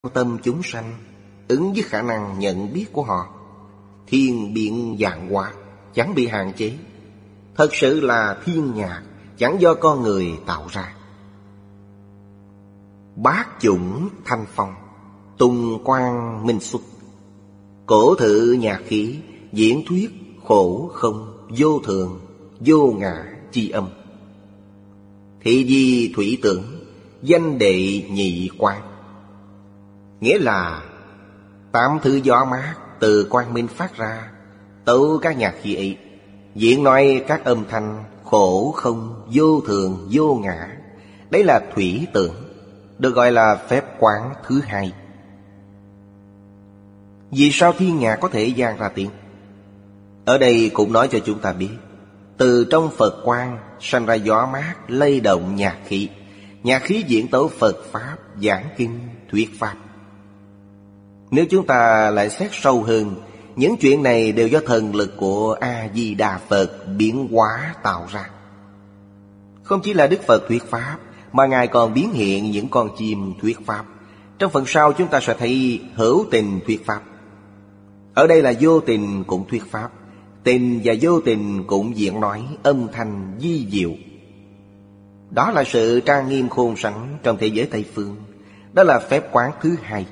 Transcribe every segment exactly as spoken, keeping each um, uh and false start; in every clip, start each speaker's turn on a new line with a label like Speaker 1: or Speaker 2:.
Speaker 1: tâm chúng sanh, ứng với khả năng nhận biết của họ. Thiên biện vạn hóa, chẳng bị hạn chế. Thật sự là thiên nhạc, chẳng do con người tạo ra. Bát chủng thanh phong, tùng quang minh xuất. Cổ thự nhạc khí, diễn thuyết khổ không, vô thường, vô ngã chi âm. Thị di thủy tưởng, danh đệ nhị quang. Nghĩa là tám thứ gió mát từ quang minh phát ra, tấu các nhạc khí ấy, diễn nói các âm thanh khổ không, vô thường, vô ngã. Đấy là thủy tưởng, được gọi là phép quán thứ hai. Vì sao thiên nhạc có thể vang ra tiếng? Ở đây cũng nói cho chúng ta biết, từ trong Phật quang sanh ra gió mát lay động nhạc khí. Nhạc khí diễn tấu Phật Pháp, giảng kinh, thuyết Pháp. Nếu chúng ta lại xét sâu hơn, những chuyện này đều do thần lực của A-di-đà Phật biến hóa tạo ra. Không chỉ là Đức Phật thuyết Pháp, mà Ngài còn biến hiện những con chim thuyết Pháp. Trong phần sau chúng ta sẽ thấy hữu tình thuyết Pháp. Ở đây là vô tình cũng thuyết Pháp. Tình và vô tình cũng diễn nói âm thanh vi diệu. Đó là sự trang nghiêm khôn sánh trong thế giới Tây Phương. Đó là phép quán thứ hai.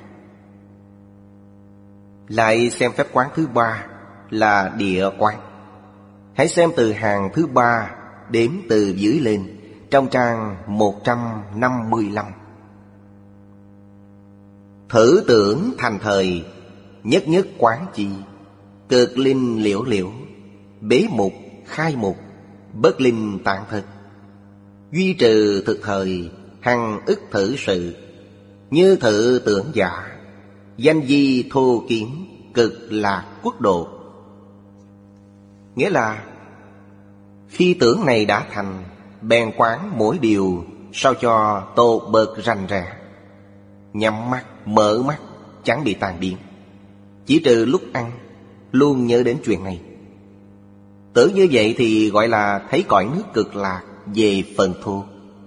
Speaker 1: Lại xem phép quán thứ ba là địa quán. Hãy xem từ hàng thứ ba đếm từ dưới lên, trong trang một trăm năm mươi lăm. Thử tưởng thành thời, nhất nhất quán chi. Cực linh liễu liễu, bế mục khai mục, bất linh tạng thực. Duy trừ thực thời, hằng ức thử sự. Như thử tưởng giả, danh di thô kiến, cực lạc quốc độ. Nghĩa là khi tưởng này đã thành, bèn quán mỗi điều sao cho tô bợt rành rẽ. Nhắm mắt, mở mắt, chẳng bị tan biến. Chỉ trừ lúc ăn, luôn nhớ đến chuyện này. Tưởng như vậy thì gọi là thấy cõi nước cực lạc về phần thô.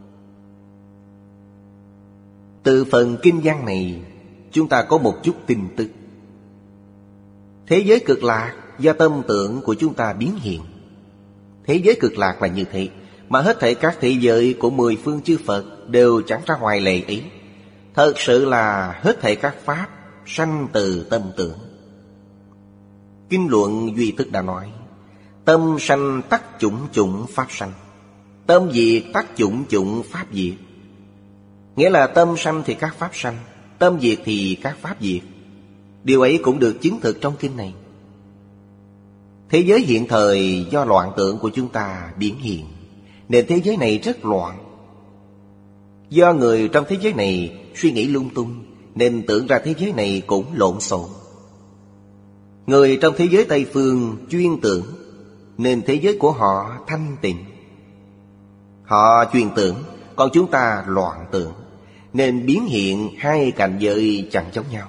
Speaker 1: Từ phần kinh văn này, chúng ta có một chút tin tức. Thế giới cực lạc do tâm tưởng của chúng ta biến hiện. Thế giới cực lạc là như thế, mà hết thảy các thế giới của mười phương chư Phật đều chẳng ra ngoài lệ ấy. Thật sự là hết thảy các Pháp sanh từ tâm tưởng. Kinh luận Duy Thức đã nói, tâm sanh tắc chủng chủng Pháp sanh, tâm diệt tắc chủng chủng Pháp diệt. Nghĩa là tâm sanh thì các Pháp sanh, tâm diệt thì các Pháp diệt. Điều ấy cũng được chứng thực trong kinh này. Thế giới hiện thời do loạn tưởng của chúng ta biến hiện, nên thế giới này rất loạn. Do người trong thế giới này suy nghĩ lung tung, nên tưởng ra thế giới này cũng lộn xộn. Người trong thế giới Tây Phương chuyên tưởng, nên thế giới của họ thanh tịnh. Họ chuyên tưởng, còn chúng ta loạn tưởng, nên biến hiện hai cảnh giới chẳng giống nhau.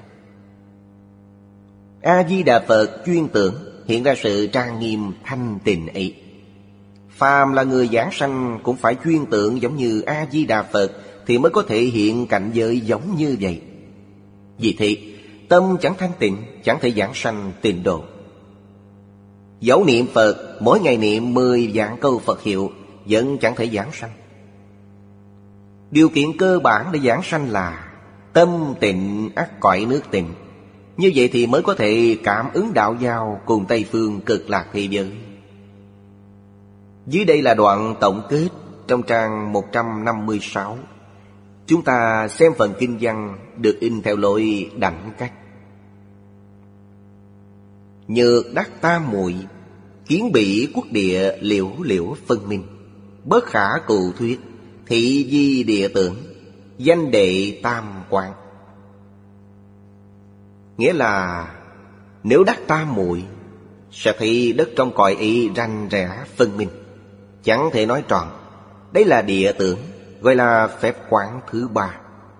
Speaker 1: A-di-đà Phật chuyên tưởng, hiện ra sự trang nghiêm thanh tịnh ấy. Phàm là người giảng sanh cũng phải chuyên tưởng giống như A-di-đà Phật, thì mới có thể hiện cảnh giới giống như vậy. Vì thế, tâm chẳng thanh tịnh, chẳng thể giảng sanh tịnh độ. Dẫu niệm Phật, mỗi ngày niệm mười vạn câu Phật hiệu, vẫn chẳng thể giảng sanh. Điều kiện cơ bản để giảng sanh là tâm tịnh ắt cõi nước tịnh. Như vậy thì mới có thể cảm ứng đạo giao cùng Tây Phương cực lạc thế giới. Dưới đây là đoạn tổng kết trong trang một trăm năm mươi sáu. Chúng ta xem phần kinh văn được in theo lối đảnh cách. Nhược đắc tam muội, kiến bỉ quốc địa liễu liễu phân minh. Bất khả cụ thuyết, thị di địa tưởng, danh đệ tam quán. Nghĩa là nếu đắc tam muội, sẽ thấy đất trong cõi ấy ranh rẽ phân minh, chẳng thể nói tròn. Đây là địa tưởng, gọi là phép quán thứ ba.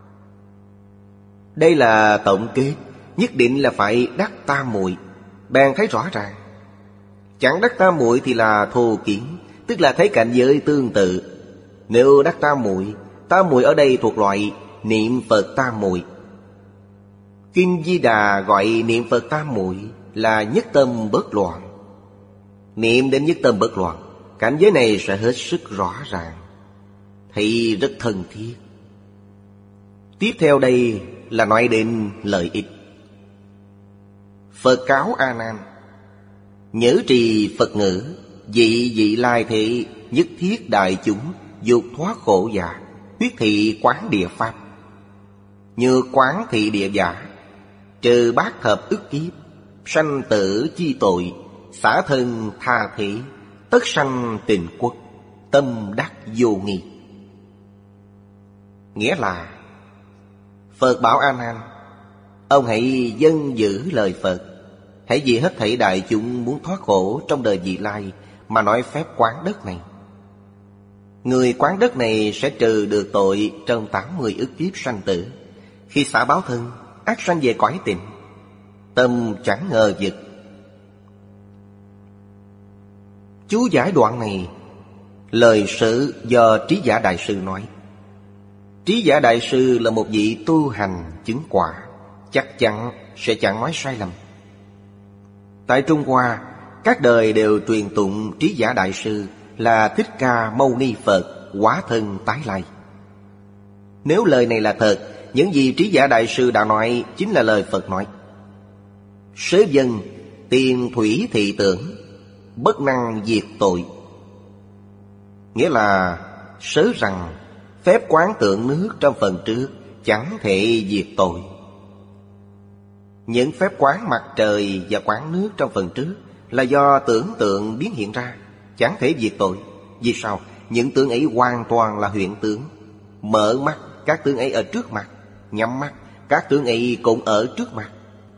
Speaker 1: Đây là tổng kết, nhất định là phải đắc tam muội, bèn thấy rõ ràng. Chẳng đắc tam muội thì là thô kiến, tức là thấy cảnh giới tương tự. Nếu đắc tam muội, tam muội ở đây thuộc loại niệm Phật tam muội. Kinh Di Đà gọi niệm Phật tam muội là nhất tâm bất loạn. Niệm đến nhất tâm bất loạn, cảnh giới này sẽ hết sức rõ ràng, thấy rất thân thiết. Tiếp theo đây là nói đến lợi ích. Phật cáo A Nan: nhớ trì Phật ngữ, dị dị lai thị, nhất thiết đại chúng, dục thoát khổ giả, huyết thị quán địa pháp. Như quán thị địa giả, trừ bát thập ức kiếp, sanh tử chi tội, xả thân tha thị, tất sanh tình quốc, tâm đắc vô nghi. Nghĩa là Phật bảo A Nan: ông hãy dân giữ lời Phật, hãy vì hết thảy đại chúng muốn thoát khổ trong đời vị lai mà nói phép quán đất này. Người quán đất này sẽ trừ được tội trong tám mươi ức kiếp sanh tử. Khi xả báo thân, ác sanh về cõi tịnh, tâm chẳng ngờ vực. Chú giải đoạn này, lời sự do Trí Giả Đại Sư nói. Trí Giả Đại Sư là một vị tu hành chứng quả, chắc chắn sẽ chẳng nói sai lầm. Tại Trung Hoa, các đời đều truyền tụng Trí Giả Đại Sư là Thích Ca Mâu Ni Phật hóa thân tái lai. Nếu lời này là thật, những gì Trí Giả Đại Sư đã nói chính là lời Phật nói. Sớ dân tiền thủy thị tưởng, bất năng diệt tội. Nghĩa là sớ rằng phép quán tượng nước trong phần trước chẳng thể diệt tội. Những phép quán mặt trời và quán nước trong phần trước là do tưởng tượng biến hiện ra, chẳng thể diệt tội. Vì sao? Những tướng ấy hoàn toàn là huyễn tướng. Mở mắt, các tướng ấy ở trước mặt. Nhắm mắt, các tướng ấy cũng ở trước mặt.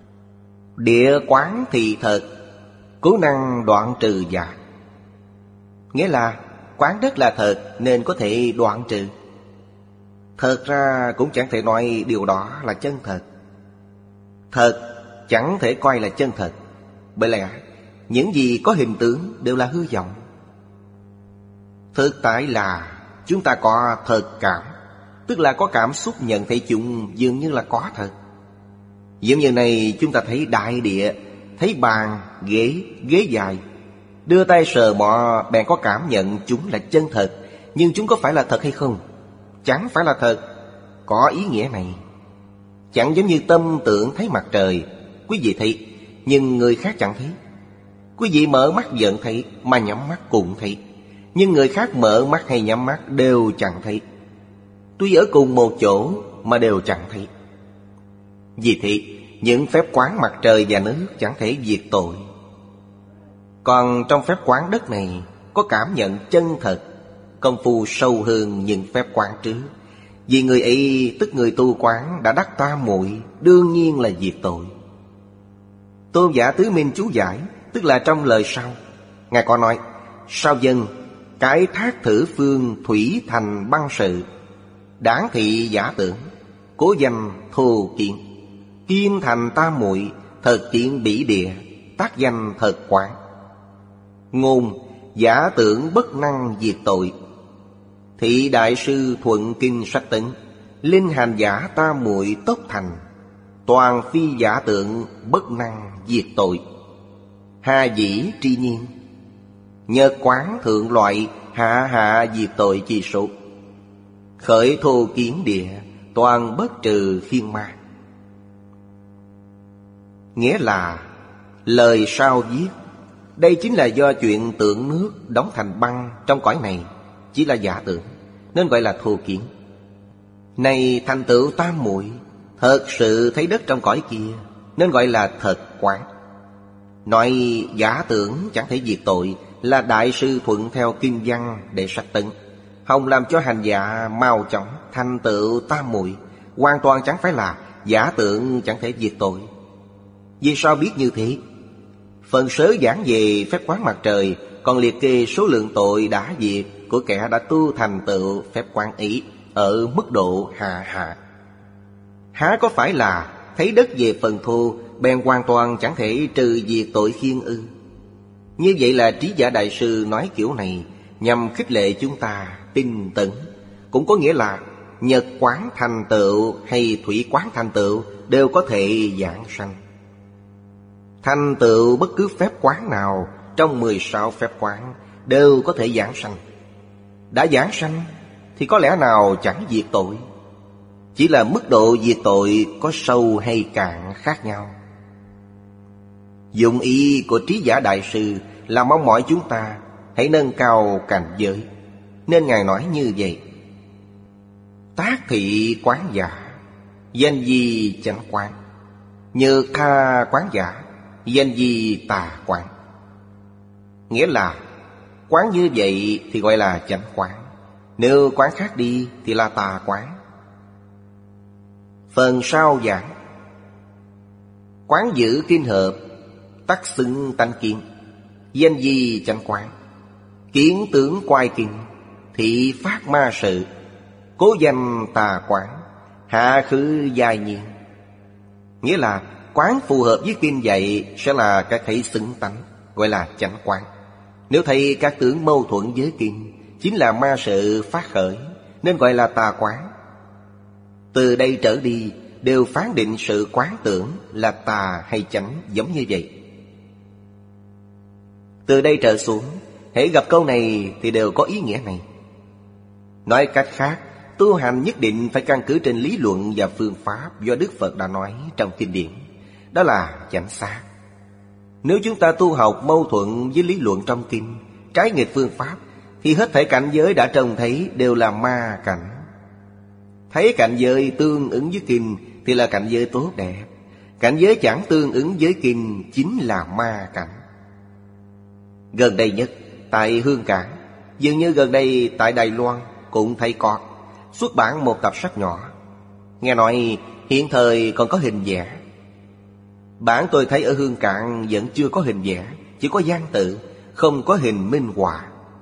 Speaker 1: Địa quán thì thật, cố năng đoạn trừ giả. Nghĩa là quán đất là thật nên có thể đoạn trừ. Thật ra cũng chẳng thể nói điều đó là chân thật. Thật chẳng thể coi là chân thật, bởi lẽ những gì có hình tướng đều là hư vọng. Thực tại là chúng ta có thật cảm, tức là có cảm xúc nhận thấy chúng dường như là có thật. Giống như này chúng ta thấy đại địa, thấy bàn, ghế, ghế dài, đưa tay sờ mọ bèn có cảm nhận chúng là chân thật. Nhưng chúng có phải là thật hay không? Chẳng phải là thật. Có ý nghĩa này. Chẳng giống như tâm tưởng thấy mặt trời, quý vị thấy, nhưng người khác chẳng thấy. Quý vị mở mắt vẫn thấy, mà nhắm mắt cũng thấy. Nhưng người khác mở mắt hay nhắm mắt đều chẳng thấy. Tuy ở cùng một chỗ mà đều chẳng thấy. Vì thế, những phép quán mặt trời và nước chẳng thể diệt tội. Còn trong phép quán đất này có cảm nhận chân thật, công phu sâu hơn những phép quán trước. Vì người ấy, tức người tu quán đã đắc tam muội, đương nhiên là diệt tội. Tôn giả Tứ Minh chú giải, tức là trong lời sau, Ngài có nói: sao dân cái thác thử phương thủy thành băng sự, đáng thị giả tưởng, cố danh thô kiện, kim thành tam muội, thật kiện bỉ địa, tác danh thật quán. Ngôn giả tưởng bất năng diệt tội. Thị đại sư thuận kinh sách tấn, linh hành giả tam muội tốc thành, toàn phi giả tượng bất năng diệt tội. Hà dĩ tri nhiên, nhật quán thượng loại, hạ hạ diệt tội chi số. Khởi thô kiến địa, toàn bất trừ phiên ma. Nghĩa là lời sau viết, đây chính là do chuyện tượng nước đóng thành băng trong cõi này chỉ là giả tưởng, nên gọi là thô kiến. Này thành tựu tam muội, thật sự thấy đất trong cõi kia, nên gọi là thật quán. Nói giả tưởng chẳng thể diệt tội là đại sư thuận theo kinh văn để sách tấn, hòng làm cho hành giả mau chóng thành tựu tam muội, hoàn toàn chẳng phải là giả tưởng chẳng thể diệt tội. Vì sao biết như thế? Phần sớ giảng về phép quán mặt trời còn liệt kê số lượng tội đã diệt của kẻ đã tu thành tựu phép quán ý ở mức độ hạ hạ. Há có phải là thấy đất về phần thô bèn hoàn toàn chẳng thể trừ diệt tội khiên ư? Như vậy là Trí Giả Đại Sư nói kiểu này nhằm khích lệ chúng ta tinh tấn, cũng có nghĩa là nhật quán thành tựu hay thủy quán thành tựu đều có thể giảng sanh. Thành tựu bất cứ phép quán nào trong mười sáu phép quán đều có thể giảng sanh. Đã giảng sanh thì có lẽ nào chẳng diệt tội. Chỉ là mức độ diệt tội có sâu hay cạn khác nhau. Dụng ý của Trí Giả Đại Sư là mong mỏi chúng ta hãy nâng cao cảnh giới, nên Ngài nói như vậy: tác thị quán giả, danh di chánh quán. Như tha quán giả, danh di tà quán. Nghĩa là quán như vậy thì gọi là chánh quán, nếu quán khác đi thì là tà quán. Phần sau giảng: quán giữ kinh hợp, tắc xưng tánh kiến, danh di chánh quán. Kiến tướng quay kinh, thị phát ma sự, cố danh tà quán, hạ khứ giai nhiên. Nghĩa là quán phù hợp với kinh dạy sẽ là các thấy xứng tánh, gọi là chánh quán. Nếu thấy các tướng mâu thuẫn với kinh, chính là ma sự phát khởi, nên gọi là tà quán. Từ đây trở đi đều phán định sự quán tưởng là tà hay chánh giống như vậy. Từ đây trở xuống, hễ gặp câu này thì đều có ý nghĩa này. Nói cách khác, tu hành nhất định phải căn cứ trên lý luận và phương pháp do Đức Phật đã nói trong kinh điển. Đó là chánh xác. Nếu chúng ta tu học mâu thuẫn với lý luận trong kinh, trái nghịch phương pháp, thì hết thảy cảnh giới đã trông thấy đều là ma cảnh. Thấy cảnh giới tương ứng với kinh thì là cảnh giới tốt đẹp. Cảnh giới chẳng tương ứng với kinh chính là ma cảnh. Gần đây nhất tại Hương Cảng, dường như gần đây tại Đài Loan cũng thấy có xuất bản một tập sách nhỏ. Nghe nói hiện thời còn có hình vẽ. Bản tôi thấy ở Hương Cảng vẫn chưa có hình vẽ, chỉ có văn tự, không có hình minh họa.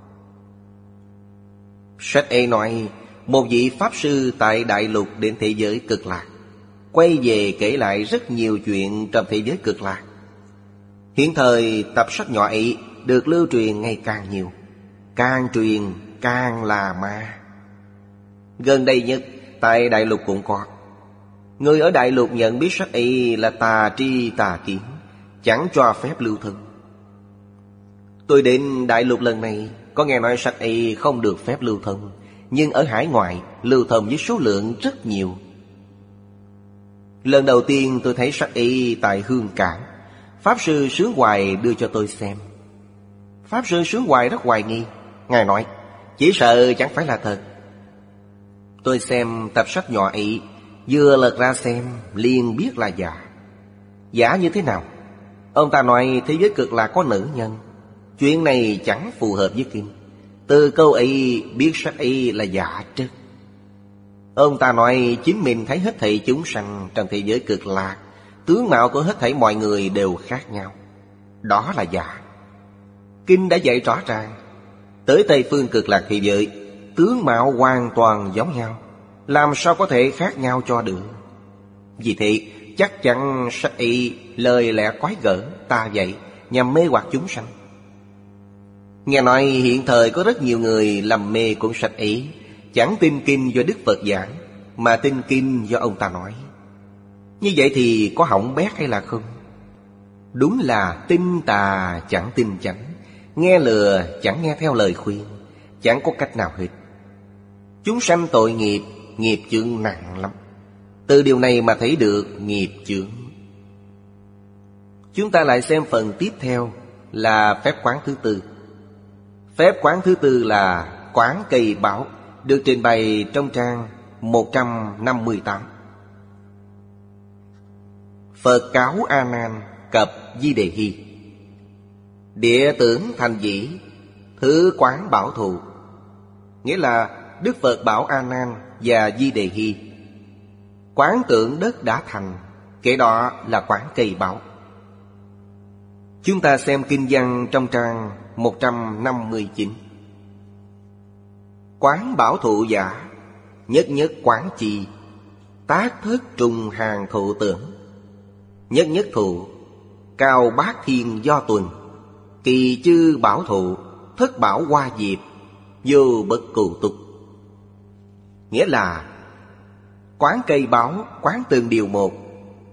Speaker 1: Sách ấy nói một vị Pháp Sư tại Đại Lục đến thế giới Cực Lạc, quay về kể lại rất nhiều chuyện trong thế giới Cực Lạc. Hiện thời tập sách nhỏ ấy được lưu truyền ngày càng nhiều, càng truyền càng là ma. Gần đây nhất tại Đại Lục cũng có. Người ở Đại Lục nhận biết sách ấy là tà tri tà kiến, chẳng cho phép lưu thông. Tôi đến Đại Lục lần này có nghe nói sách ấy không được phép lưu thông, nhưng ở hải ngoại lưu thông với số lượng rất nhiều. Lần đầu tiên tôi thấy sách ấy tại Hương Cảng, Pháp Sư Sướng Hoài đưa cho tôi xem. Pháp Sư Sướng Hoài rất hoài nghi. Ngài nói chỉ sợ chẳng phải là thật. Tôi xem tập sách nhỏ ấy, vừa lật ra xem liền biết là giả. Giả như thế nào? Ông ta nói thế giới Cực Lạc có nữ nhân. Chuyện này chẳng phù hợp với kinh. Từ câu ấy biết sách ấy là giả trất. Ông ta nói chính mình thấy hết thảy chúng sanh trong thế giới Cực Lạc, tướng mạo của hết thảy mọi người đều khác nhau. Đó là giả. Kinh đã dạy rõ ràng, tới Tây Phương Cực Lạc thế giới, tướng mạo hoàn toàn giống nhau, làm sao có thể khác nhau cho được. Vì thế chắc chắn sách ấy lời lẽ quái gở ta vậy, nhằm mê hoặc chúng sanh. Nghe nói hiện thời có rất nhiều người lầm mê cuốn sách ấy, chẳng tin kinh do Đức Phật giảng, mà tin kinh do ông ta nói. Như vậy thì có hỏng bét hay là không? Đúng là tin tà chẳng tin chánh, nghe lừa chẳng nghe theo lời khuyên, chẳng có cách nào hết. Chúng sanh tội nghiệp, nghiệp chướng nặng lắm. Từ điều này mà thấy được nghiệp chướng. Chúng ta lại xem phần tiếp theo là phép quán thứ tư. Phép quán thứ tư là quán cây bảo, được trình bày trong trang một trăm năm mươi tám. Phật cáo A Nan cập Di Đề Hy: địa tưởng thành dĩ, thứ quán bảo thụ. Nghĩa là Đức Phật bảo A Nan và Di Đề Hy: quán tưởng đất đã thành, kể đó là quán cây bảo. Chúng ta xem kinh văn trong trang một trăm năm mươi chín. Quán bảo thụ giả, nhất nhất quán chi, tác thất trùng hàng thụ tưởng. Nhất nhất thụ, cao bát thiên do tuần, kỳ chư bảo thụ, thất bảo hoa diệp, vô bất cụ tục. Nghĩa là quán cây báo, quán từng điều một,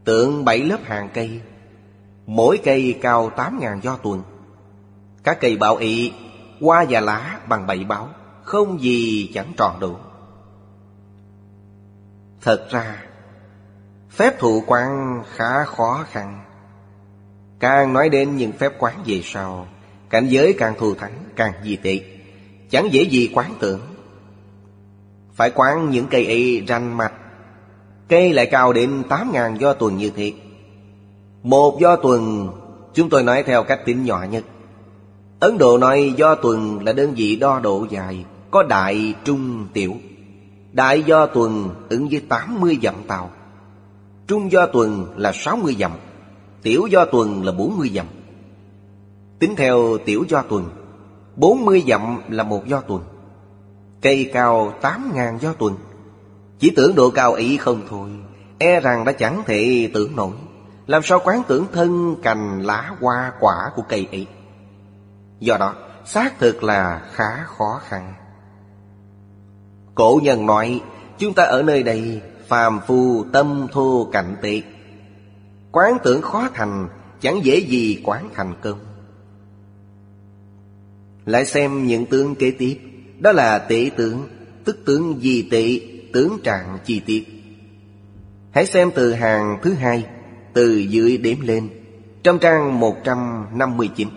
Speaker 1: Tượng bảy lớp hàng cây, mỗi cây cao tám ngàn do tuần. Các cây bảo ị, hoa và lá bằng bảy báo, không gì chẳng tròn đủ. Thật ra phép thụ quán khá khó khăn. Càng nói đến những phép quán về sau, cảnh giới càng thù thắng, càng di tị, chẳng dễ gì quán tưởng. Phải quán những cây ấy rành mạch. Cây lại cao đến tám ngàn do tuần như thế. Một do tuần, chúng tôi nói theo cách tính nhỏ nhất. Ấn Độ nói do tuần là đơn vị đo độ dài, có đại, trung, tiểu. Đại do tuần ứng với tám mươi dặm tàu, trung do tuần là sáu mươi dặm, tiểu do tuần là bốn mươi dặm. Tính theo tiểu do tuần, bốn mươi dặm là một do tuần. Cây cao tám ngàn do tuần. Chỉ tưởng độ cao ấy không thôi, e rằng đã chẳng thể tưởng nổi. Làm sao quán tưởng thân, cành, lá, hoa, quả của cây ấy? Do đó, xác thực là khá khó khăn. Cổ nhân nói, chúng ta ở nơi đây phàm phu tâm thô cạnh tệ. Quán tưởng khó thành, chẳng dễ gì quán thành công. Lại xem những tướng kế tiếp. Đó là tệ tướng, tức tướng di tệ, tướng trạng chi tiết. Hãy xem từ hàng thứ hai, từ dưới đếm lên, trong trang một trăm năm mươi chín.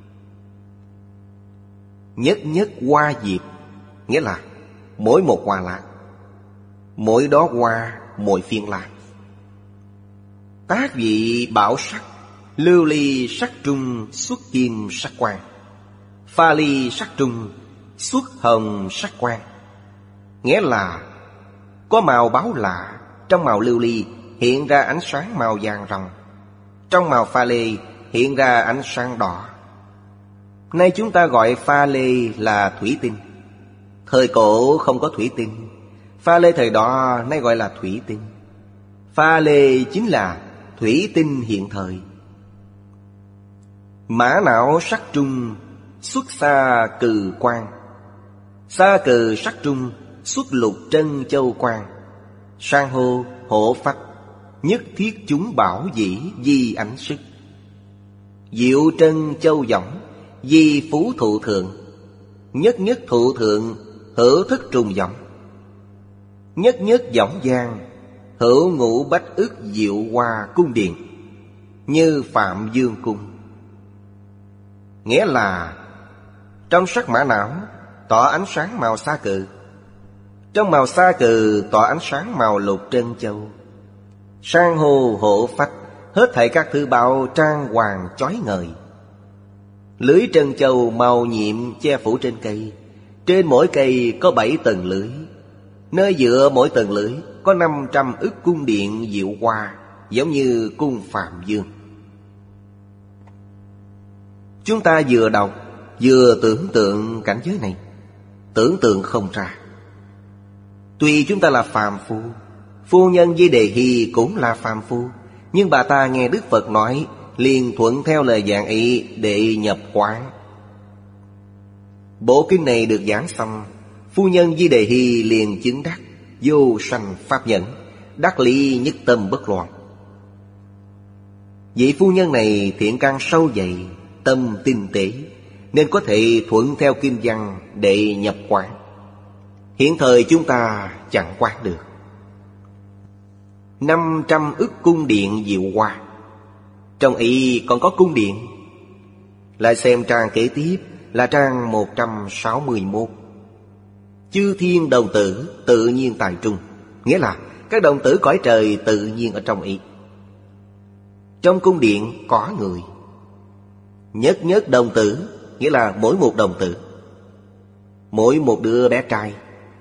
Speaker 1: Nhất nhất hoa diệp, nghĩa là mỗi một hoa lá, mỗi đó hoa, mỗi phiên lá. Tác vị bảo sắc, lưu ly sắc trung, xuất kim sắc quang. Pha ly sắc trung, xuất hồng sắc quang. Nghĩa là có màu báo lạ. Trong màu lưu ly hiện ra ánh sáng màu vàng ròng, trong màu pha lê hiện ra ánh sáng đỏ. Nay chúng ta gọi pha lê là thủy tinh. Thời cổ không có thủy tinh, pha lê thời đó nay gọi là thủy tinh. Pha lê chính là thủy tinh hiện thời. Mã não sắc trung, xuất xa cừ quang. Xa cừ sắc trung, xuất lục trân châu quang. San hô, hổ phách, nhất thiết chúng bảo dĩ di ánh sức. Diệu trân châu võng, di phú thụ thượng. Nhất nhất thụ thượng, hữu thức trùng võng. Nhất nhất võng giang, hữu ngũ bách ức diệu hoa cung điện, như Phạm Dương cung. Nghĩa là trong sắc mã não tỏ ánh sáng màu sa cừ, trong màu sa cừ tỏ ánh sáng màu lục trân châu. San hô hổ phách, hết thảy các thứ bao trang hoàng chói ngời. Lưới trân châu màu nhiệm che phủ trên cây. Trên mỗi cây có bảy tầng lưới. Nơi giữa mỗi tầng lưới có năm trăm ức cung điện diệu hoa, giống như cung Phạm Dương. Chúng ta vừa đọc vừa tưởng tượng cảnh giới này, tưởng tượng không ra. Tuy chúng ta là phàm phu, phu nhân Di Đề Hy cũng là phàm phu, nhưng bà ta nghe Đức Phật nói, liền thuận theo lời giảng ý để nhập quán. Bộ kinh này được giảng xong, phu nhân Di Đề Hy liền chứng đắc vô sanh pháp nhẫn, đắc lý nhất tâm bất loạn. Vị phu nhân này thiện căn sâu dày, tâm tinh tế, nên có thể thuận theo kinh văn để nhập quán. Hiện thời chúng ta chẳng quán được. Năm trăm ức cung điện diệu hoa, trong ý còn có cung điện. Lại xem trang kế tiếp là trang một trăm sáu mươi mốt. Chư thiên đồng tử tự nhiên tại trung, nghĩa là các đồng tử cõi trời tự nhiên ở trong ý. Trong cung điện có người. Nhất nhất đồng tử, nghĩa là mỗi một đồng tử, mỗi một đứa bé trai.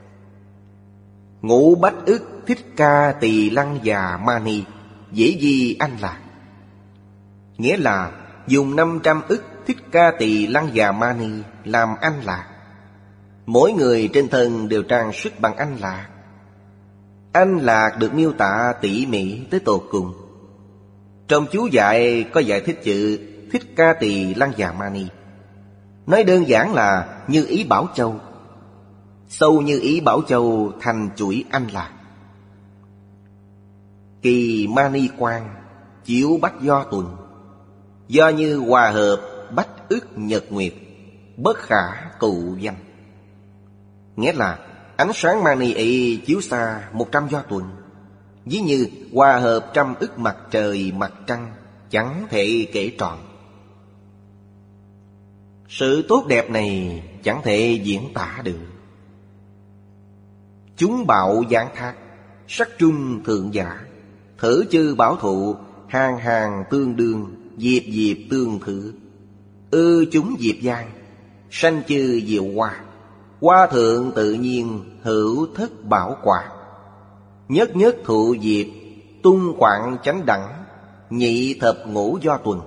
Speaker 1: Ngũ bách ức thích ca tỳ lăng già mani, dễ di anh lạc. Nghĩa là dùng năm trăm ức thích ca tỳ lăng già mani làm anh lạc. Mỗi người trên thân đều trang sức bằng anh lạc. Anh lạc được miêu tả tỉ mỉ tới tột cùng. Trong chú giải có giải thích chữ thích ca tỳ lăng già mani, nói đơn giản là như ý bảo châu. Sâu như ý bảo châu thành chuỗi anh lạc. Kỳ mani quang, chiếu bách do tuần. Do như hòa hợp bách ức nhật nguyệt, bất khả cụ danh. Nghĩa là ánh sáng mani ấy chiếu xa một trăm do tuần, ví như hòa hợp trăm ức mặt trời mặt trăng, chẳng thể kể trọn. Sự tốt đẹp này chẳng thể diễn tả được. Chúng bảo giáng thác, sắc trung thượng giả. Thử chư bảo thụ, hàng hàng tương đương, diệp diệp tương thử. Ư chúng diệp giang, sanh chư diệu hoa. Hoa thượng tự nhiên, hữu thất bảo quả. Nhất nhất thụ diệp, tung quạng chánh đẳng. Nhị thập ngũ do tuần.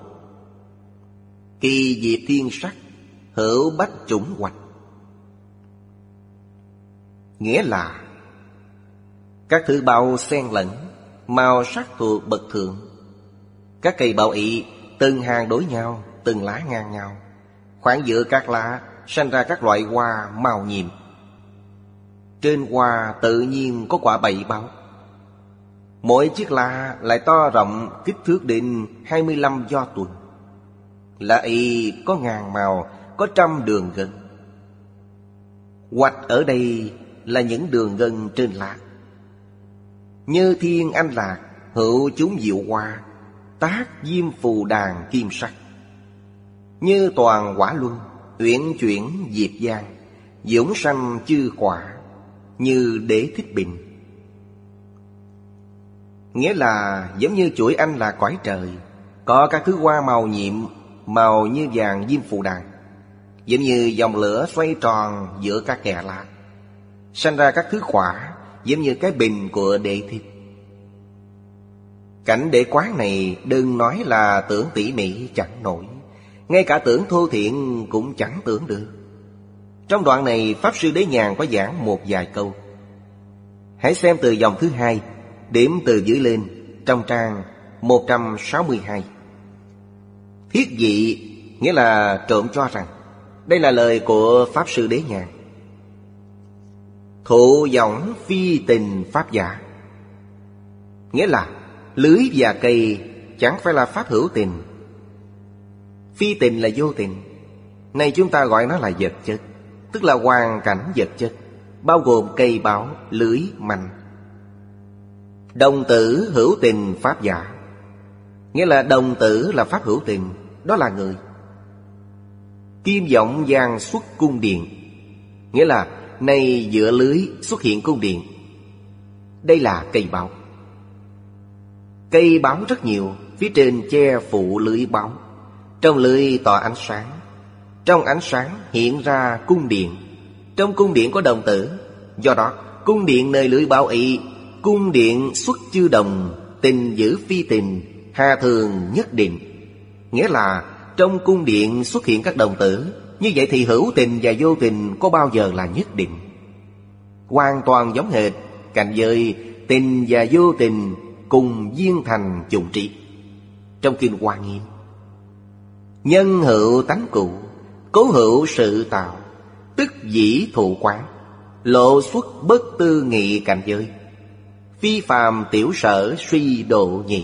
Speaker 1: Kỳ diệp thiên sắc, hữu bách chủng hoạch. Nghĩa là các thứ bao xen lẫn, màu sắc thuộc bậc thượng. Các cây bao ị từng hàng đối nhau, từng lá ngang nhau. Khoảng giữa các lá sanh ra các loại hoa màu nhiệm. Trên hoa tự nhiên có quả bảy báo. Mỗi chiếc lá lại to rộng, kích thước đến hai mươi lăm do tuần. Lá y có ngàn màu, có trăm đường gân. Hoạch ở đây là những đường gân trên lá. Như thiên anh lạc, hữu chúng diệu hoa. Tác diêm phù đàn kim sắc. Như toàn quả luân, uyển chuyển diệp giang. Dũng sanh chư quả, như đế thích bình. Nghĩa là giống như chuỗi anh là cõi trời, có các thứ hoa màu nhiệm, màu như vàng diêm phù đàn. Giống như dòng lửa xoay tròn giữa các kẽ lá, sanh ra các thứ quả, giống như cái bình của đệ thích. Cảnh đệ quán này đừng nói là tưởng tỉ mỉ chẳng nổi, ngay cả tưởng thô thiện cũng chẳng tưởng được. Trong đoạn này Pháp Sư Đế Nhàn có giảng một vài câu. Hãy xem từ dòng thứ hai, điểm từ dưới lên, trong trang một trăm sáu mươi hai. Thiết dị nghĩa là trộm cho rằng đây là lời của Pháp Sư Đế Nhàn. Thụ võng phi tình pháp giả, nghĩa là lưới và cây chẳng phải là pháp hữu tình. Phi tình là vô tình. Này chúng ta gọi nó là vật chất, tức là hoàn cảnh vật chất, bao gồm cây báo, lưới, manh. Đồng tử hữu tình pháp giả, nghĩa là đồng tử là pháp hữu tình, đó là người. Kim vọng giang xuất cung điện, nghĩa là nay giữa lưới xuất hiện cung điện. Đây là cây báo. Cây báo rất nhiều, phía trên che phủ lưới báo. Trong lưới tỏ ánh sáng, trong ánh sáng hiện ra cung điện. Trong cung điện có đồng tử, do đó cung điện nơi lưới báo ấy, cung điện xuất chư đồng, tình giữ phi tình, hà thường nhất định. Nghĩa là trong cung điện xuất hiện các đồng tử, như vậy thì hữu tình và vô tình có bao giờ là nhất định. Hoàn toàn giống hệt cảnh giới tình và vô tình cùng viên thành chủng trị. Trong Kinh Hoa Nghiêm, nhân hữu tánh cụ, cố hữu sự tạo, tức dĩ thụ quán, lộ xuất bất tư nghị cảnh giới, phi phàm tiểu sở suy độ nhĩ.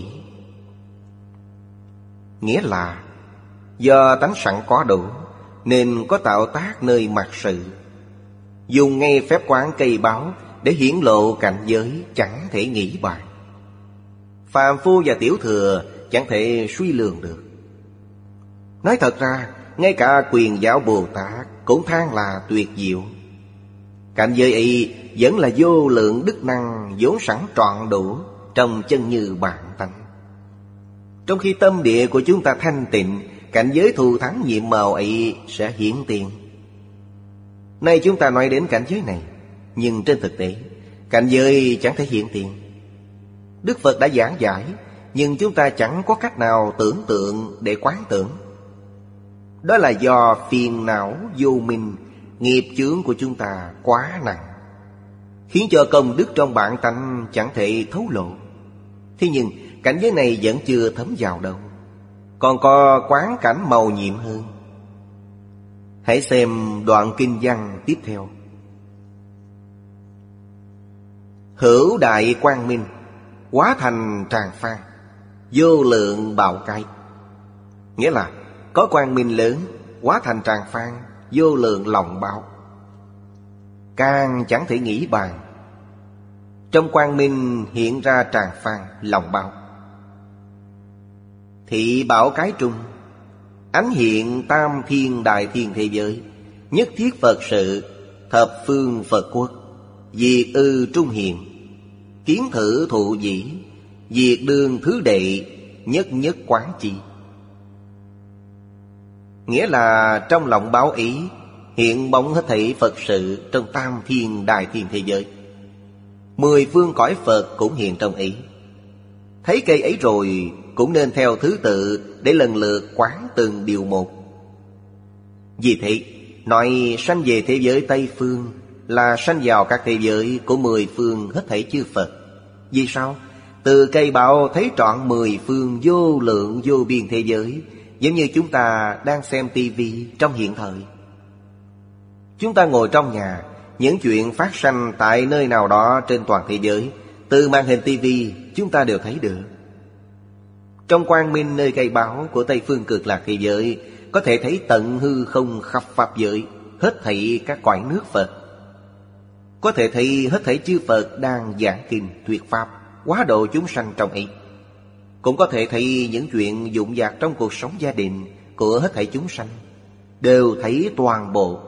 Speaker 1: Nghĩa là do tánh sẵn có đủ nên có tạo tác nơi mặt sự, dùng ngay phép quán cây báo để hiển lộ cảnh giới chẳng thể nghĩ bàn. Phàm phu và tiểu thừa chẳng thể suy lường được. Nói thật ra, ngay cả Quyền Giáo Bồ Tát cũng than là tuyệt diệu. Cảnh giới ấy vẫn là vô lượng đức năng vốn sẵn trọn đủ trong chân như bản tánh. Trong khi tâm địa của chúng ta thanh tịnh, cảnh giới thù thắng nhiệm màu ấy sẽ hiển tiền. Nay chúng ta nói đến cảnh giới này, nhưng trên thực tế cảnh giới chẳng thể hiện tiền. Đức Phật đã giảng giải, nhưng chúng ta chẳng có cách nào tưởng tượng để quán tưởng. Đó là do phiền não vô minh, nghiệp chướng của chúng ta quá nặng, khiến cho công đức trong bản tánh chẳng thể thấu lộ. Thế nhưng cảnh giới này vẫn chưa thấm vào đâu, còn có quán cảnh màu nhiệm hơn. Hãy xem đoạn kinh văn tiếp theo. Hữu đại quang minh, hóa thành tràng phan, vô lượng bạo cái. Nghĩa là có quang minh lớn hóa thành tràng phan, vô lượng lòng bão. Càng chẳng thể nghĩ bàn. Trong quang minh hiện ra tràng phan, lòng bão. Thị bảo cái trung, ánh hiện tam thiên đại thiên thế giới. Nhất thiết Phật sự, thập phương Phật quốc. Diệt ư trung hiện, kiến thử thụ dĩ. Diệt đương thứ đệ, nhất nhất quán chi. Nghĩa là trong lòng báo ý hiện bóng hết thảy Phật sự trong tam thiên đại thiên thế giới. Mười phương cõi Phật cũng hiện trong ý. Thấy cây ấy rồi cũng nên theo thứ tự để lần lượt quán từng điều một. Vì thế, nói sanh về thế giới Tây Phương là sanh vào các thế giới của mười phương hết thảy chư Phật. Vì sao? Từ cây bạo thấy trọn mười phương vô lượng vô biên thế giới, giống như chúng ta đang xem tivi trong hiện thời. Chúng ta ngồi trong nhà, những chuyện phát sanh tại nơi nào đó trên toàn thế giới, từ màn hình tivi chúng ta đều thấy được. Trong quang minh nơi cây báo của Tây phương Cực Lạc thế giới, có thể thấy tận hư không khắp pháp giới, hết thảy các cõi nước Phật. Có thể thấy hết thảy chư Phật đang giảng kinh thuyết pháp, hóa độ chúng sanh trong ấy. Cũng có thể thấy những chuyện dụng dạc trong cuộc sống gia đình của hết thảy chúng sanh, đều thấy toàn bộ.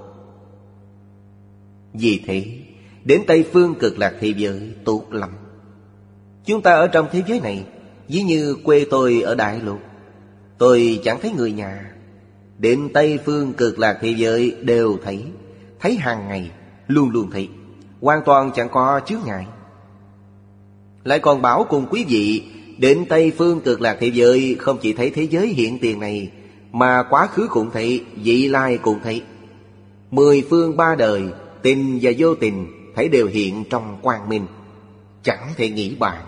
Speaker 1: Vì thế, đến Tây phương Cực Lạc thế giới tốt lắm. Chúng ta ở trong thế giới này, ví như quê tôi ở Đại Lục, tôi chẳng thấy người nhà. Đến Tây phương Cực Lạc thế giới đều thấy, thấy hàng ngày, luôn luôn thấy, hoàn toàn chẳng có chướng ngại. Lại còn bảo cùng quý vị, đến Tây phương Cực Lạc thế giới không chỉ thấy thế giới hiện tiền này, mà quá khứ cũng thấy, vị lai cũng thấy. Mười phương ba đời, tình và vô tình, thấy đều hiện trong quang minh, chẳng thể nghĩ bàn.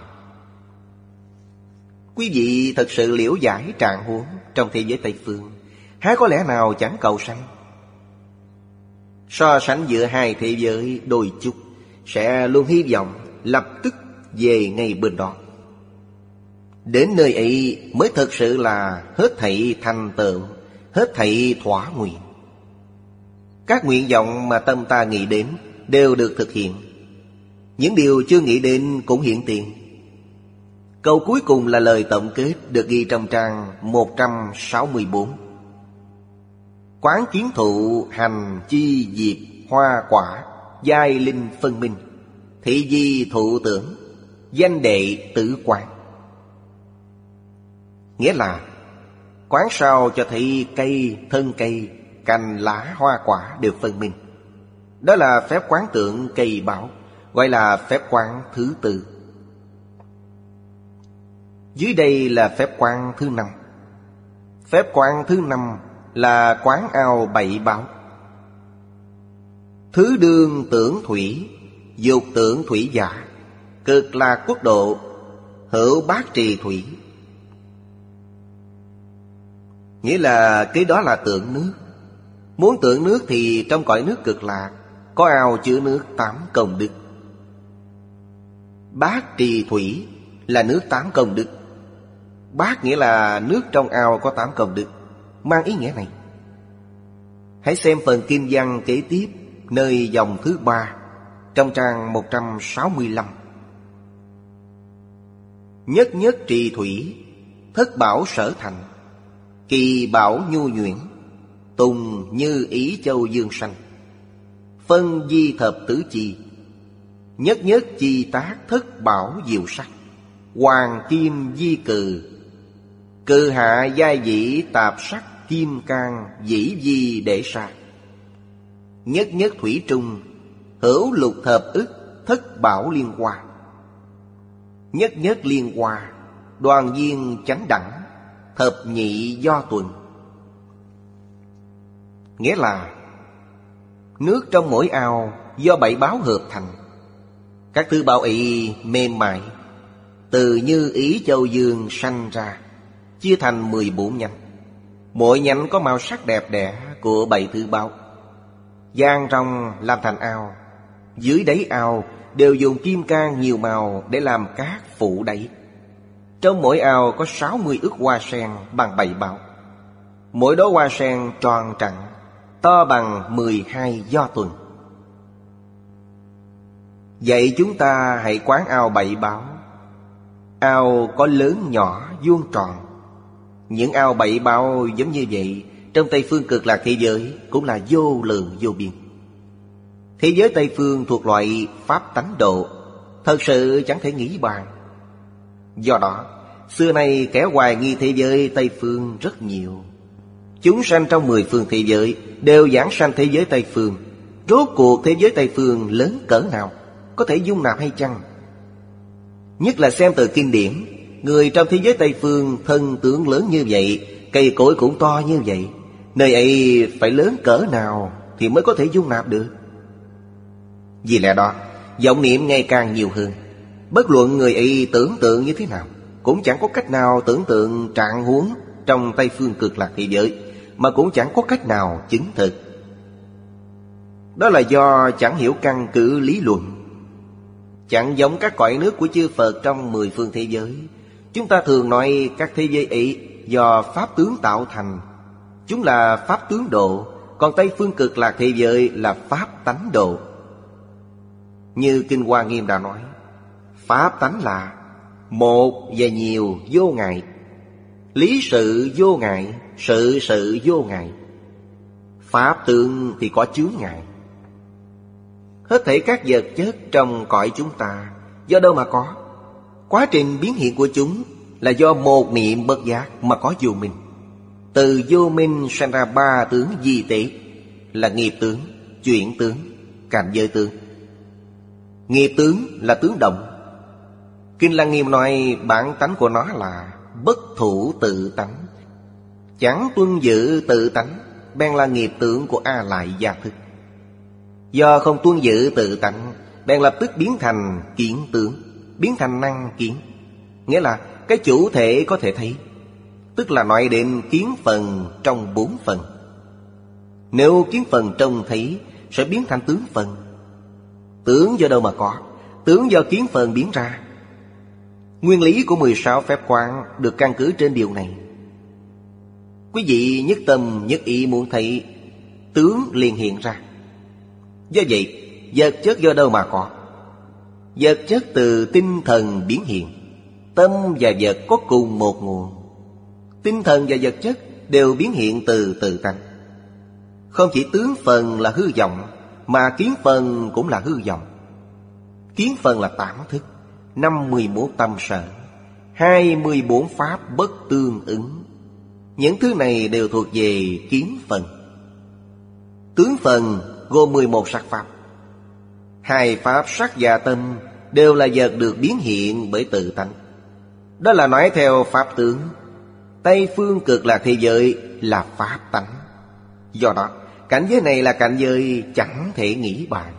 Speaker 1: Quý vị thật sự liễu giải trạng huống trong thế giới Tây phương, há có lẽ nào chẳng cầu sanh? So sánh giữa hai thế giới đôi chút, sẽ luôn hy vọng lập tức về ngay bên đó. Đến nơi ấy mới thật sự là hết thảy thành tựu, hết thảy thỏa nguyện. Các nguyện vọng mà tâm ta nghĩ đến đều được thực hiện. Những điều chưa nghĩ đến cũng hiện tiền. Câu cuối cùng là lời tổng kết được ghi trong trang một trăm sáu mươi tư. Quán kiến thụ hành chi diệt hoa quả, giai linh phân minh. Thị di thụ tưởng, danh đệ tử quán. Nghĩa là quán sao cho thấy cây, thân cây, cành lá, hoa quả đều phân minh. Đó là phép quán tượng cây bảo, gọi là phép quán thứ tư. Dưới đây là phép quán thứ năm. Phép quán thứ năm là quán ao bảy báo. Thứ đương tưởng thủy, dục tưởng thủy giả. Cực Lạc quốc độ, hữu bát trì thủy. Nghĩa là cái đó là tượng nước. Muốn tượng nước thì trong cõi nước Cực Lạc có ao chứa nước tám công đức. Bát trì thủy là nước tám công đức. Bát nghĩa là nước trong ao có tám công đức, mang ý nghĩa này. Hãy xem phần kinh văn kế tiếp, nơi dòng thứ ba, trong trang một trăm sáu mươi lăm. Nhất nhất trì thủy, thất bảo sở thành. Kỳ bảo nhu nhuyễn, tùng như ý châu dương sanh. Phân di thập tứ chi, nhất nhất chi tác thất bảo diệu sắc. Hoàng kim di cừ, cừ hạ giai dĩ tạp sắc. Kim can dĩ di để sa. Nhất nhất thủy trung, hữu lục thập ức. Thất bảo liên hoa. Nhất nhất liên hoa, đoàn viên chánh đẳng. Thập nhị do tuần. Nghĩa là nước trong mỗi ao do bảy báo hợp thành. Các thứ bảo ấy mềm mại, từ như ý châu dương sanh ra, chia thành mười bốn nhánh. Mỗi nhánh có màu sắc đẹp đẽ của bảy thứ báo. Giang rong làm thành ao, dưới đáy ao đều dùng kim cang nhiều màu để làm cát phủ đáy. Trong mỗi ao có sáu mươi ức hoa sen bằng bảy bảo. Mỗi đóa hoa sen tròn trặn, to bằng mười hai do tuần. Vậy chúng ta hãy quán ao bảy bảo. Ao có lớn nhỏ vuông tròn. Những ao bảy bảo giống như vậy trong Tây Phương Cực Lạc thế giới cũng là vô lượng vô biên. Thế giới Tây Phương thuộc loại pháp tánh độ, thật sự chẳng thể nghĩ bàn. Do đó, xưa nay kẻ hoài nghi thế giới Tây Phương rất nhiều. Chúng sanh trong mười phương thế giới đều giảng sanh thế giới Tây Phương. Rốt cuộc thế giới Tây Phương lớn cỡ nào, có thể dung nạp hay chăng? Nhất là xem từ kinh điển, người trong thế giới Tây Phương thân tướng lớn như vậy, cây cối cũng to như vậy, nơi ấy phải lớn cỡ nào thì mới có thể dung nạp được. Vì lẽ đó, vọng niệm ngày càng nhiều hơn. Bất luận người ấy tưởng tượng như thế nào, cũng chẳng có cách nào tưởng tượng trạng huống trong Tây Phương Cực Lạc thế giới, mà cũng chẳng có cách nào chứng thực. Đó là do chẳng hiểu căn cứ lý luận. Chẳng giống các cõi nước của chư Phật trong mười phương thế giới. Chúng ta thường nói các thế giới ấy do pháp tướng tạo thành, chúng là pháp tướng độ. Còn Tây Phương Cực Lạc thế giới là pháp tánh độ. Như Kinh Hoa Nghiêm đã nói, pháp tánh là một và nhiều vô ngại, lý sự vô ngại, sự sự vô ngại. Pháp tướng thì có chướng ngại. Hết thảy các vật chất trong cõi chúng ta do đâu mà có? Quá trình biến hiện của chúng là do một niệm bất giác mà có vô minh. Từ vô minh sanh ra ba tướng di tế, là nghiệp tướng, chuyển tướng, cảnh giới tướng. Nghiệp tướng là tướng động. Kinh Lăng Nghiêm nói bản tánh của nó là bất thủ tự tánh, chẳng tuân giữ tự tánh, bèn là nghiệp tướng của A Lại Gia Thức. Do không tuân giữ tự tánh, bèn lập tức biến thành kiến tướng, biến thành năng kiến. Nghĩa là cái chủ thể có thể thấy, tức là nói đến kiến phần trong bốn phần. Nếu kiến phần trông thấy sẽ biến thành tướng phần. Tướng do đâu mà có? Tướng do kiến phần biến ra. Nguyên lý của mười sáu phép quán được căn cứ trên điều này. Quý vị nhất tâm nhất ý muốn thấy, tướng liền hiện ra. Do vậy, vật chất do đâu mà có? Vật chất từ tinh thần biến hiện. Tâm và vật có cùng một nguồn. Tinh thần và vật chất đều biến hiện từ tự tánh. Không chỉ tướng phần là hư vọng, mà kiến phần cũng là hư vọng. Kiến phần là tám thức, năm mươi mốt tâm sở, hai mươi bốn pháp bất tương ứng. Những thứ này đều thuộc về kiến phần. Tướng phần gồm mười một sắc pháp. Hai pháp sắc và tâm đều là vật được biến hiện bởi tự tánh. Đó là nói theo pháp tướng. Tây Phương Cực Lạc thế giới là pháp tánh. Do đó, cảnh giới này là cảnh giới chẳng thể nghĩ bàn.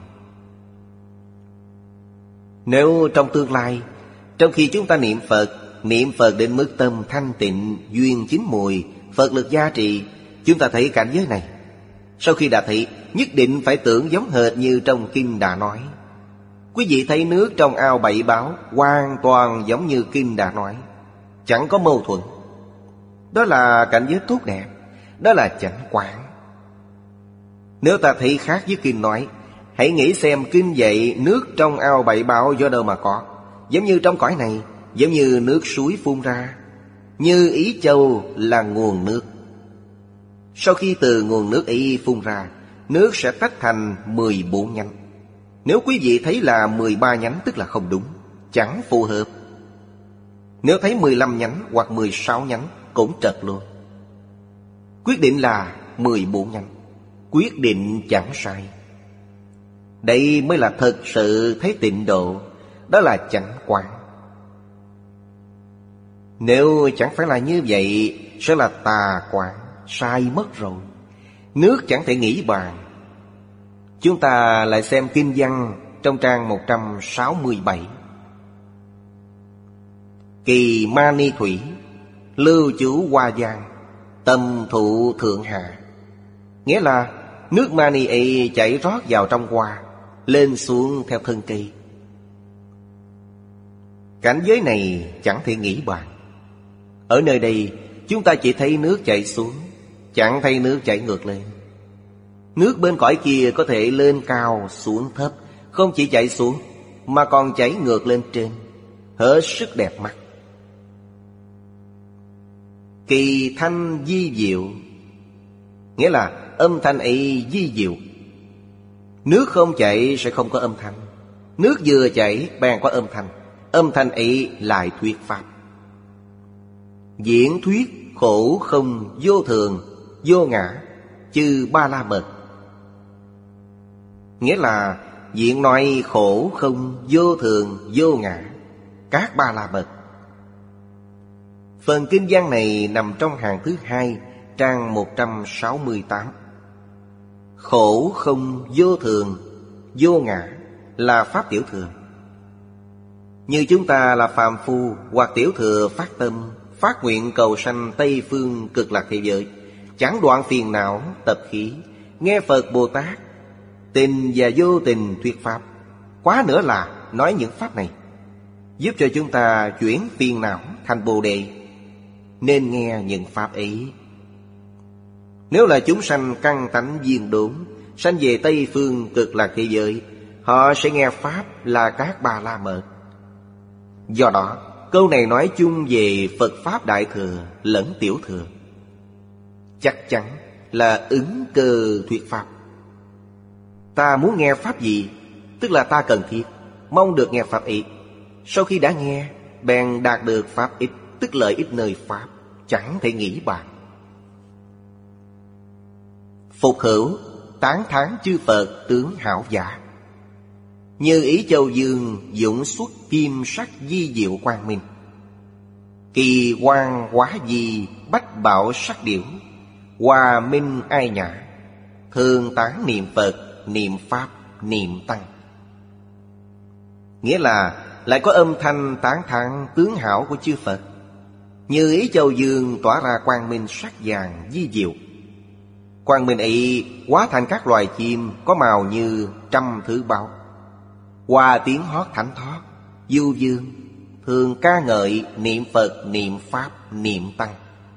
Speaker 1: Nếu trong tương lai, trong khi chúng ta niệm Phật, niệm Phật đến mức tâm thanh tịnh, duyên chín mùi, Phật lực gia trì, chúng ta thấy cảnh giới này, sau khi đã thấy, nhất định phải tưởng giống hệt như trong Kinh đã nói. Quý vị thấy nước trong ao bảy báo hoàn toàn giống như Kinh đã nói, chẳng có mâu thuẫn. Đó là cảnh giới tốt đẹp, đó là chánh quán. Nếu ta thấy khác với Kinh nói, hãy nghĩ xem Kinh dạy nước trong ao bảy báo do đâu mà có. Giống như trong cõi này, giống như nước suối phun ra. Như Ý Châu là nguồn nước. Sau khi từ nguồn nước ấy phun ra, nước sẽ tách thành mười bốn nhánh. Nếu quý vị thấy là mười ba nhánh tức là không đúng, chẳng phù hợp. Nếu thấy mười lăm nhánh hoặc mười sáu nhánh cũng trật luôn. Quyết định là mười bốn nhánh, quyết định chẳng sai. Đây mới là thật sự thấy tịnh độ, đó là chánh quán. Nếu chẳng phải là như vậy, sẽ là tà quán, sai mất rồi. Nước chẳng thể nghĩ bàn. Chúng ta lại xem kinh văn trong trang một trăm sáu mươi bảy. Kỳ Mani Thủy, lưu trú Hoa Giang, tâm thụ thượng hạ. Nghĩa là nước mani ấy chảy rót vào trong hoa, lên xuống theo thân cây. Cảnh giới này chẳng thể nghĩ bàn. Ở nơi đây chúng ta chỉ thấy nước chảy xuống, chẳng thấy nước chảy ngược lên. Nước bên cõi kia có thể lên cao xuống thấp, không chỉ chảy xuống mà còn chảy ngược lên trên, hết sức đẹp mắt. Kỳ thanh di diệu, nghĩa là âm thanh ấy di diệu. Nước không chảy sẽ không có âm thanh, nước vừa chảy bèn có âm thanh. Âm thanh ấy lại thuyết pháp, diễn thuyết khổ không vô thường vô ngã chư ba la mật. Nghĩa là diễn nói khổ không vô thường vô ngã các ba la mật. Phần kinh văn này nằm trong hàng thứ hai, trang một trăm sáu mươi tám. Khổ không vô thường vô ngã là pháp tiểu thừa. Như chúng ta là phàm phu hoặc tiểu thừa phát tâm, phát nguyện cầu sanh Tây phương cực lạc thế giới, chẳng đoạn phiền não tập khí, nghe Phật Bồ Tát tình và vô tình thuyết pháp. Quá nữa là nói những pháp này giúp cho chúng ta chuyển phiền não thành Bồ Đề, nên nghe những pháp ấy. Nếu là chúng sanh căn tánh viên đốn, sanh về Tây phương cực lạc thế giới, họ sẽ nghe pháp là các bà la mật. Do đó câu này nói chung về Phật Pháp Đại Thừa lẫn Tiểu Thừa, chắc chắn là ứng cơ thuyết pháp. Ta muốn nghe pháp gì, tức là ta cần thiết mong được nghe pháp ấy. Sau khi đã nghe, bèn đạt được pháp ích, tức lợi ích nơi pháp, chẳng thể nghĩ bàn. Phục hữu tán thán chư Phật tướng hảo giả, như ý châu dương dũng xuất kim sắc di diệu quang minh. Kỳ quang hóa di bách bảo sắc điểu, hòa minh ai nhã, thường tán niệm Phật niệm Pháp niệm Tăng. Nghĩa là lại có âm thanh tán thán tướng hảo của chư Phật, như ý châu dương tỏa ra quang minh sắc vàng di diệu. Quang minh ấy hóa thành các loài chim có màu như trăm thứ báo, hòa tiếng hót thánh thót du dương, thường ca ngợi niệm Phật niệm Pháp niệm Tăng.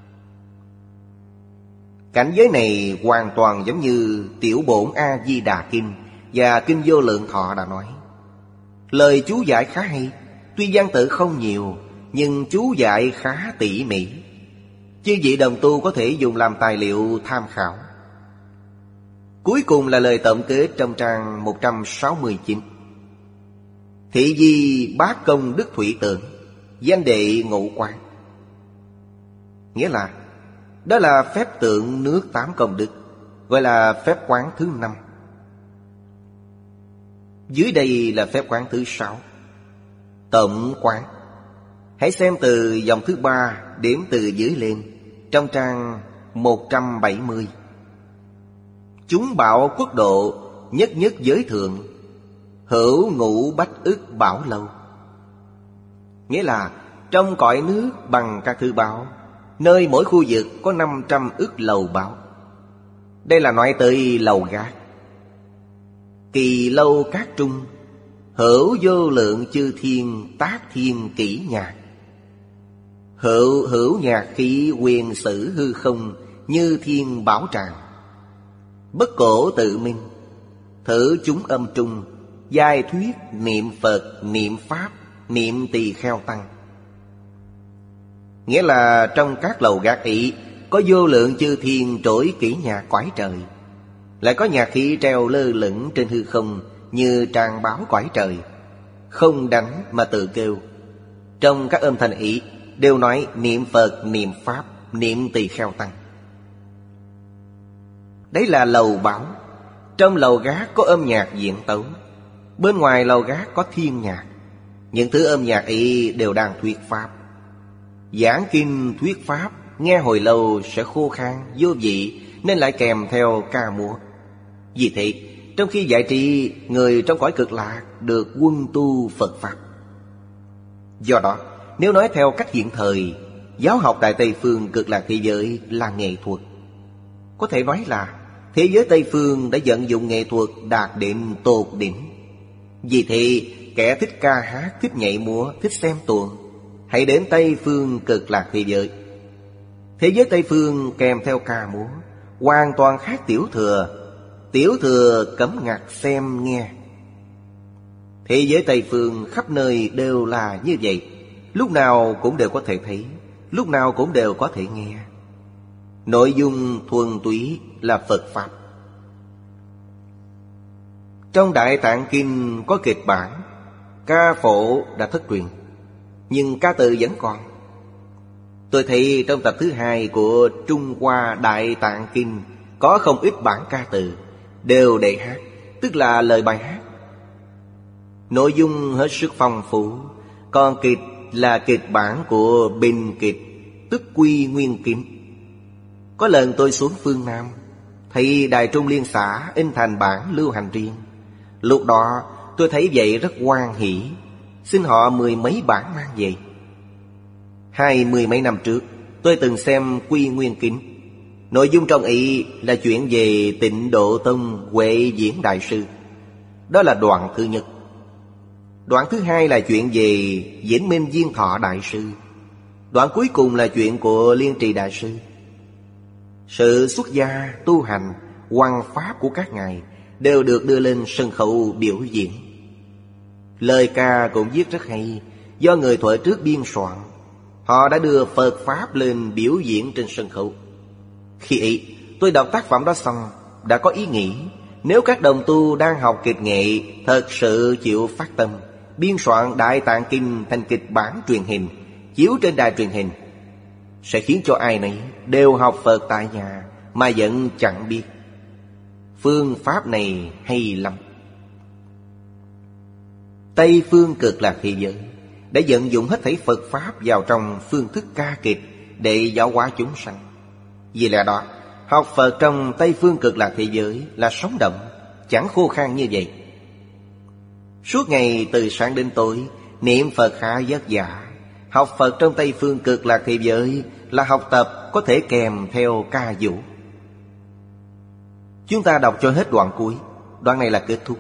Speaker 1: Cảnh giới này hoàn toàn giống như Tiểu Bổn A Di Đà Kinh và Kinh Vô Lượng Thọ đã nói. Lời chú giải khá hay, tuy văn tự không nhiều, nhưng chú giải khá tỉ mỉ. Chư vị đồng tu có thể dùng làm tài liệu tham khảo. Cuối cùng là lời tổng kết trong trang một trăm sáu mươi chín. Thị di bát công đức thủy tượng, danh đệ ngũ quán. Nghĩa là đó là phép tượng nước tám công đức, gọi là phép quán thứ năm. Dưới đây là phép quán thứ sáu, tổng quán. Hãy xem từ dòng thứ ba đếm từ dưới lên, trong trang một trăm bảy mươi. Chúng bảo quốc độ nhất nhất giới thượng, hữu ngũ bách ức bảo lâu. Nghĩa là trong cõi nước bằng các thứ báo, nơi mỗi khu vực có năm trăm ức lầu báo. Đây là nói tới lầu gác. Kỳ lâu các trung, hữu vô lượng chư thiên tác thiên kỷ nhạc. Hữu hữu nhạc khí quyền sử hư không, như thiên bảo tràng. Bất cổ tự minh, thử chúng âm trung, giai thuyết niệm Phật niệm Pháp niệm Tỳ Kheo Tăng. Nghĩa là trong các lầu gác ấy có vô lượng chư thiên trỗi kỷ nhạc cõi trời, lại có nhạc khí treo lơ lửng trên hư không như tràng báo cõi trời, không đánh mà tự kêu. Trong các âm thanh ấy đều nói niệm Phật niệm Pháp niệm Tỳ Kheo Tăng. Đấy là lầu báo. Trong lầu gác có âm nhạc diễn tấu, bên ngoài lầu gác có thiên nhạc. Những thứ âm nhạc ấy đều đang thuyết pháp. Giảng kinh thuyết pháp, nghe hồi lâu sẽ khô khan vô vị, nên lại kèm theo ca múa. Vì thế, trong khi giải trí, người trong cõi cực lạc được quân tu Phật Pháp. Do đó, nếu nói theo cách hiện thời, giáo học tại Tây Phương cực lạc thế giới là nghệ thuật. Có thể nói là thế giới Tây Phương đã vận dụng nghệ thuật đạt đến tột đỉnh. Vì thế, kẻ thích ca hát, thích nhảy múa, thích xem tuồng, hãy đến Tây Phương Cực Lạc thế giới. Thế giới Tây Phương kèm theo ca múa hoàn toàn khác Tiểu Thừa. Tiểu Thừa cấm ngặt xem nghe. Thế giới Tây Phương khắp nơi đều là như vậy, lúc nào cũng đều có thể thấy, lúc nào cũng đều có thể nghe. Nội dung thuần túy là Phật Pháp. Trong Đại Tạng Kinh có kịch bản, ca phổ đã thất truyền, nhưng ca từ vẫn còn. Tôi thấy trong tập thứ hai của Trung Hoa Đại Tạng Kinh có không ít bản ca từ, đều để hát, tức là lời bài hát. Nội dung hết sức phong phú. Còn kịch là kịch bản của Bình Kịch, tức Quy Nguyên Kiếm. Có lần tôi xuống phương Nam, thấy Đài Trung Liên xã in thành bản lưu hành riêng. Lúc đó tôi thấy vậy rất hoan hỉ, xin họ mười mấy bản mang về. Hai mươi mấy năm trước tôi từng xem Quy Nguyên Kiếm. Nội dung trong ý là chuyện về Tịnh Độ Tông Huệ Diễn Đại Sư. Đó là đoạn thứ nhất. Đoạn thứ hai là chuyện về Diễn Minh Viên Thọ Đại Sư. Đoạn cuối cùng là chuyện của Liên Trì Đại Sư. Sự xuất gia, tu hành, hoằng pháp của các ngài đều được đưa lên sân khấu biểu diễn. Lời ca cũng viết rất hay, do người thuở trước biên soạn. Họ đã đưa Phật Pháp lên biểu diễn trên sân khấu. Khi ấy tôi đọc tác phẩm đó xong, đã có ý nghĩ, nếu các đồng tu đang học kịch nghệ thật sự chịu phát tâm, biên soạn Đại Tạng Kinh thành kịch bản truyền hình, chiếu trên đài truyền hình, sẽ khiến cho ai nấy đều học Phật tại nhà mà vẫn chẳng biết. Phương pháp này hay lắm. Tây Phương Cực Lạc thế giới đã vận dụng hết thảy Phật Pháp vào trong phương thức ca kịch để giáo hóa chúng sanh. Vì lẽ đó, học Phật trong Tây Phương Cực Lạc thế giới là sống động, chẳng khô khan như vậy. Suốt ngày từ sáng đến tối niệm Phật khá vất vả. Học Phật trong Tây Phương Cực Lạc thế giới là học tập có thể kèm theo ca vũ. Chúng ta đọc cho hết đoạn cuối. Đoạn này là kết thúc.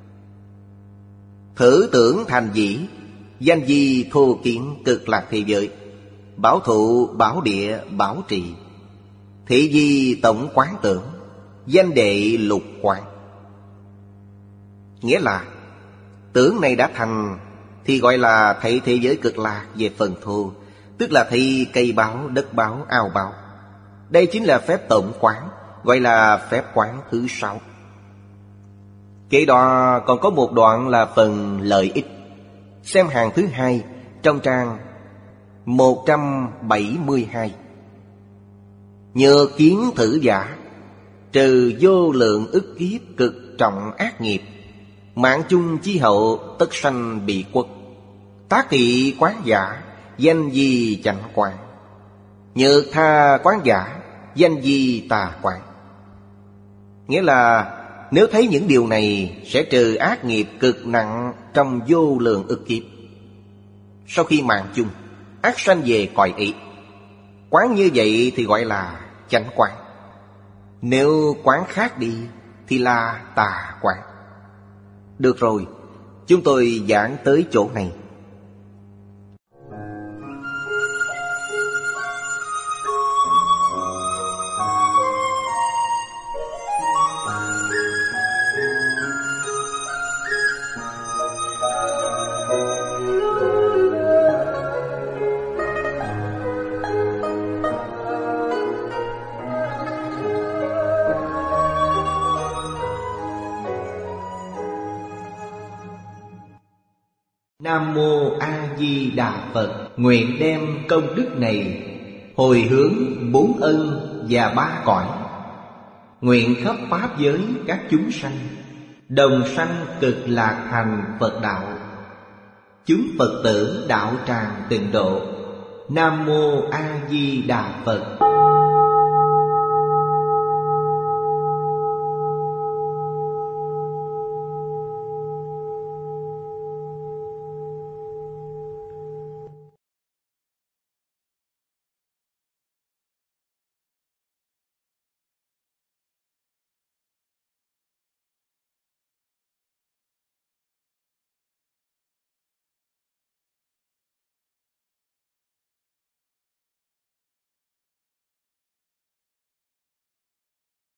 Speaker 1: Thử tưởng thành dĩ, danh di thô kiến cực lạc thế giới, bảo thụ bảo địa bảo trì, thị di tổng quán tưởng, danh đệ lục quán. Nghĩa là tưởng này đã thành thì gọi là thấy thế giới cực lạc về phần thô, tức là thấy cây báo, đất báo, ao báo. Đây chính là phép tổng quán, gọi là phép quán thứ sáu. Kế đó còn có một đoạn là phần lợi ích. Xem hàng thứ hai trong trang một trăm bảy mươi hai. Nhờ kiến thử giả, trừ vô lượng ức kiếp cực trọng ác nghiệp, mạng chung chi hậu tất sanh bị quất. Tác thị quán giả, danh di chánh quán. Nhược tha quán giả, danh di tà quán. Nghĩa là nếu thấy những điều này sẽ trừ ác nghiệp cực nặng trong vô lượng ức kiếp. Sau khi mạng chung, ác sanh về cõi ý. Quán như vậy thì gọi là chánh quán. Nếu quán khác đi thì là tà quán. Được rồi, chúng tôi giảng tới chỗ này. Nam Mô A Di Đà Phật. Nguyện đem công đức này hồi hướng bốn ân và ba cõi, nguyện khắp pháp giới các chúng sanh đồng sanh cực lạc thành Phật đạo. Chúng Phật tử đạo tràng tịnh độ. Nam Mô A Di Đà Phật.